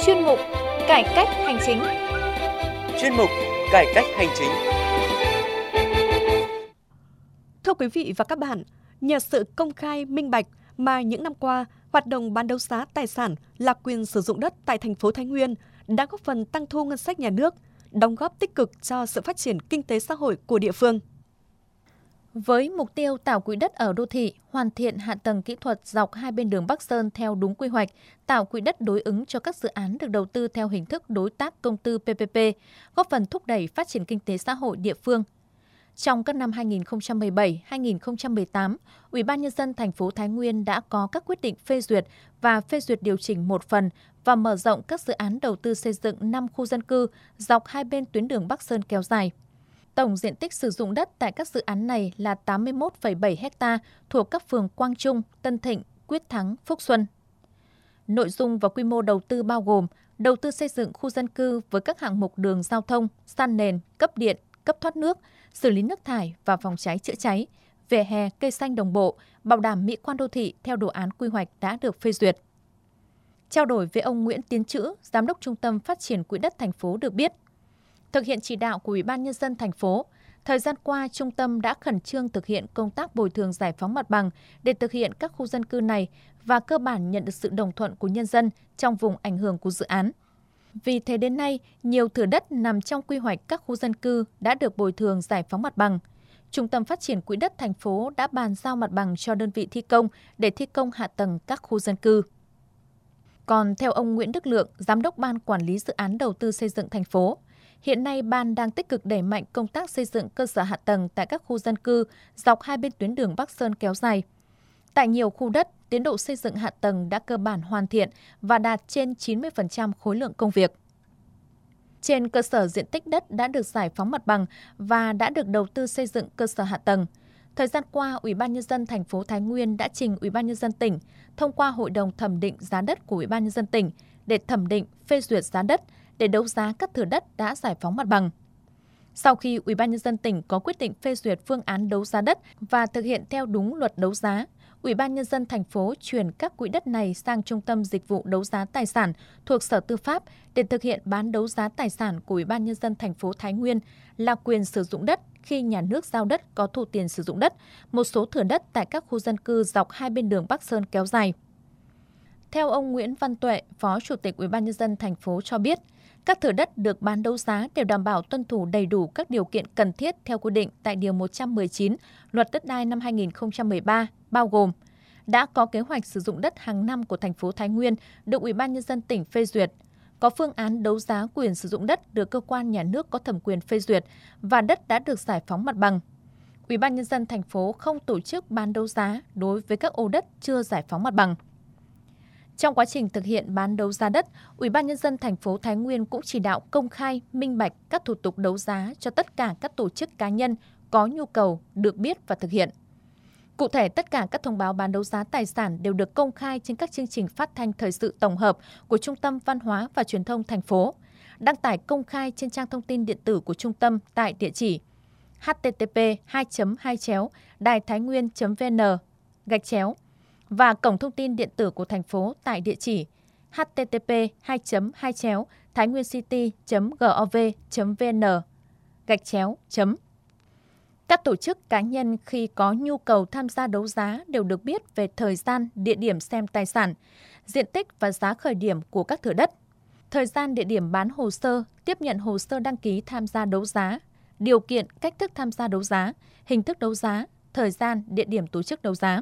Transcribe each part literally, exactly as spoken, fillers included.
chuyên mục Cải cách hành chính. Chuyên mục Cải cách hành chính. Thưa quý vị và các bạn, nhờ sự công khai minh bạch mà những năm qua, hoạt động bán đấu giá tài sản là quyền sử dụng đất tại thành phố Thái Nguyên đã góp phần tăng thu ngân sách nhà nước, đóng góp tích cực cho sự phát triển kinh tế xã hội của địa phương. Với mục tiêu tạo quỹ đất ở đô thị, hoàn thiện hạ tầng kỹ thuật dọc hai bên đường Bắc Sơn theo đúng quy hoạch, tạo quỹ đất đối ứng cho các dự án được đầu tư theo hình thức đối tác công tư pê pê pê, góp phần thúc đẩy phát triển kinh tế xã hội địa phương. Trong các năm hai nghìn không trăm mười bảy đến hai nghìn không trăm mười tám, Ủy ban Nhân dân thành phố Thái Nguyên đã có các quyết định phê duyệt và phê duyệt điều chỉnh một phần và mở rộng các dự án đầu tư xây dựng năm khu dân cư dọc hai bên tuyến đường Bắc Sơn kéo dài. Tổng diện tích sử dụng đất tại các dự án này là tám mươi mốt phẩy bảy héc ta thuộc các phường Quang Trung, Tân Thịnh, Quyết Thắng, Phúc Xuân. Nội dung và quy mô đầu tư bao gồm đầu tư xây dựng khu dân cư với các hạng mục đường giao thông, san nền, cấp điện, cấp thoát nước, xử lý nước thải và phòng cháy chữa cháy, vỉa hè, cây xanh đồng bộ, bảo đảm mỹ quan đô thị theo đồ án quy hoạch đã được phê duyệt. Trao đổi với ông Nguyễn Tiến Trữ, Giám đốc Trung tâm Phát triển Quỹ đất thành phố được biết, thực hiện chỉ đạo của Ủy ban Nhân dân thành phố, thời gian qua trung tâm đã khẩn trương thực hiện công tác bồi thường giải phóng mặt bằng để thực hiện các khu dân cư này và cơ bản nhận được sự đồng thuận của nhân dân trong vùng ảnh hưởng của dự án. Vì thế đến nay, nhiều thửa đất nằm trong quy hoạch các khu dân cư đã được bồi thường giải phóng mặt bằng. Trung tâm Phát triển Quỹ đất thành phố đã bàn giao mặt bằng cho đơn vị thi công để thi công hạ tầng các khu dân cư. Còn theo ông Nguyễn Đức Lượng, Giám đốc Ban Quản lý Dự án Đầu tư Xây dựng thành phố, hiện nay Ban đang tích cực đẩy mạnh công tác xây dựng cơ sở hạ tầng tại các khu dân cư dọc hai bên tuyến đường Bắc Sơn kéo dài. Tại nhiều khu đất, tiến độ xây dựng hạ tầng đã cơ bản hoàn thiện và đạt trên chín mươi phần trăm khối lượng công việc. Trên cơ sở diện tích đất đã được giải phóng mặt bằng và đã được đầu tư xây dựng cơ sở hạ tầng, thời gian qua, Ủy ban Nhân dân thành phố Thái Nguyên đã trình Ủy ban Nhân dân tỉnh thông qua Hội đồng thẩm định giá đất của Ủy ban Nhân dân tỉnh để thẩm định phê duyệt giá đất để đấu giá các thửa đất đã giải phóng mặt bằng. Sau khi Ủy ban Nhân dân tỉnh có quyết định phê duyệt phương án đấu giá đất và thực hiện theo đúng luật đấu giá, Ủy ban Nhân dân thành phố chuyển các quỹ đất này sang Trung tâm Dịch vụ Đấu giá Tài sản thuộc Sở Tư pháp để thực hiện bán đấu giá tài sản của Ủy ban Nhân dân thành phố Thái Nguyên là quyền sử dụng đất khi nhà nước giao đất có thu tiền sử dụng đất, một số thửa đất tại các khu dân cư dọc hai bên đường Bắc Sơn kéo dài. Theo ông Nguyễn Văn Tuệ, Phó Chủ tịch Ủy ban Nhân dân thành phố cho biết, các thửa đất được bán đấu giá đều đảm bảo tuân thủ đầy đủ các điều kiện cần thiết theo quy định tại Điều một trăm mười chín Luật Đất đai năm hai nghìn không trăm mười ba, bao gồm đã có kế hoạch sử dụng đất hàng năm của thành phố Thái Nguyên được Ủy ban Nhân dân tỉnh phê duyệt, có phương án đấu giá quyền sử dụng đất được cơ quan nhà nước có thẩm quyền phê duyệt và đất đã được giải phóng mặt bằng. Ủy ban Nhân dân thành phố không tổ chức bán đấu giá đối với các ô đất chưa giải phóng mặt bằng. Trong quá trình thực hiện bán đấu giá đất, Ủy ban Nhân dân thành phố Thái Nguyên cũng chỉ đạo công khai, minh bạch các thủ tục đấu giá cho tất cả các tổ chức cá nhân có nhu cầu được biết và thực hiện. Cụ thể, tất cả các thông báo bán đấu giá tài sản đều được công khai trên các chương trình phát thanh thời sự tổng hợp của Trung tâm Văn hóa và Truyền thông thành phố, đăng tải công khai trên trang thông tin điện tử của trung tâm tại địa chỉ h t t p hai chấm hai chéo đài thái nguyên chấm v n gạch chéo và cổng thông tin điện tử của thành phố tại địa chỉ h t t p hai chấm hai chéo thái nguyên city chấm gov chấm v n gạch chéo chấm. Các tổ chức cá nhân khi có nhu cầu tham gia đấu giá đều được biết về thời gian, địa điểm xem tài sản, diện tích và giá khởi điểm của các thửa đất, thời gian, địa điểm bán hồ sơ, tiếp nhận hồ sơ đăng ký tham gia đấu giá, điều kiện, cách thức tham gia đấu giá, hình thức đấu giá, thời gian, địa điểm tổ chức đấu giá.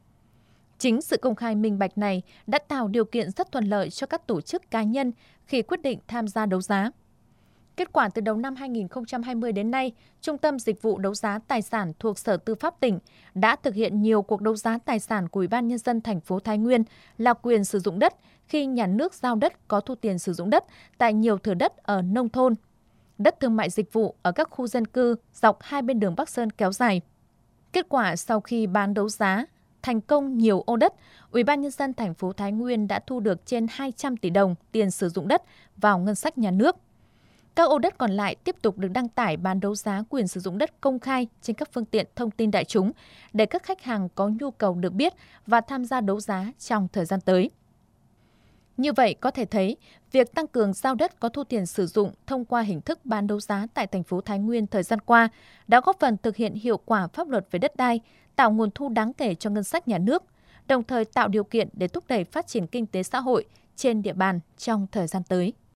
Chính sự công khai minh bạch này đã tạo điều kiện rất thuận lợi cho các tổ chức cá nhân khi quyết định tham gia đấu giá. Kết quả từ đầu năm hai nghìn không trăm hai mươi đến nay, Trung tâm Dịch vụ Đấu giá Tài sản thuộc Sở Tư pháp tỉnh đã thực hiện nhiều cuộc đấu giá tài sản của Ủy ban Nhân dân thành phố Thái Nguyên là quyền sử dụng đất khi nhà nước giao đất có thu tiền sử dụng đất tại nhiều thửa đất ở nông thôn, đất thương mại dịch vụ ở các khu dân cư dọc hai bên đường Bắc Sơn kéo dài. Kết quả sau khi bán đấu giá thành công nhiều ô đất, Ủy ban Nhân dân thành phố Thái Nguyên đã thu được trên hai trăm tỷ đồng tiền sử dụng đất vào ngân sách nhà nước. Các ô đất còn lại tiếp tục được đăng tải bán đấu giá quyền sử dụng đất công khai trên các phương tiện thông tin đại chúng để các khách hàng có nhu cầu được biết và tham gia đấu giá trong thời gian tới. Như vậy có thể thấy, việc tăng cường giao đất có thu tiền sử dụng thông qua hình thức bán đấu giá tại thành phố Thái Nguyên thời gian qua đã góp phần thực hiện hiệu quả pháp luật về đất đai, tạo nguồn thu đáng kể cho ngân sách nhà nước, đồng thời tạo điều kiện để thúc đẩy phát triển kinh tế xã hội trên địa bàn trong thời gian tới.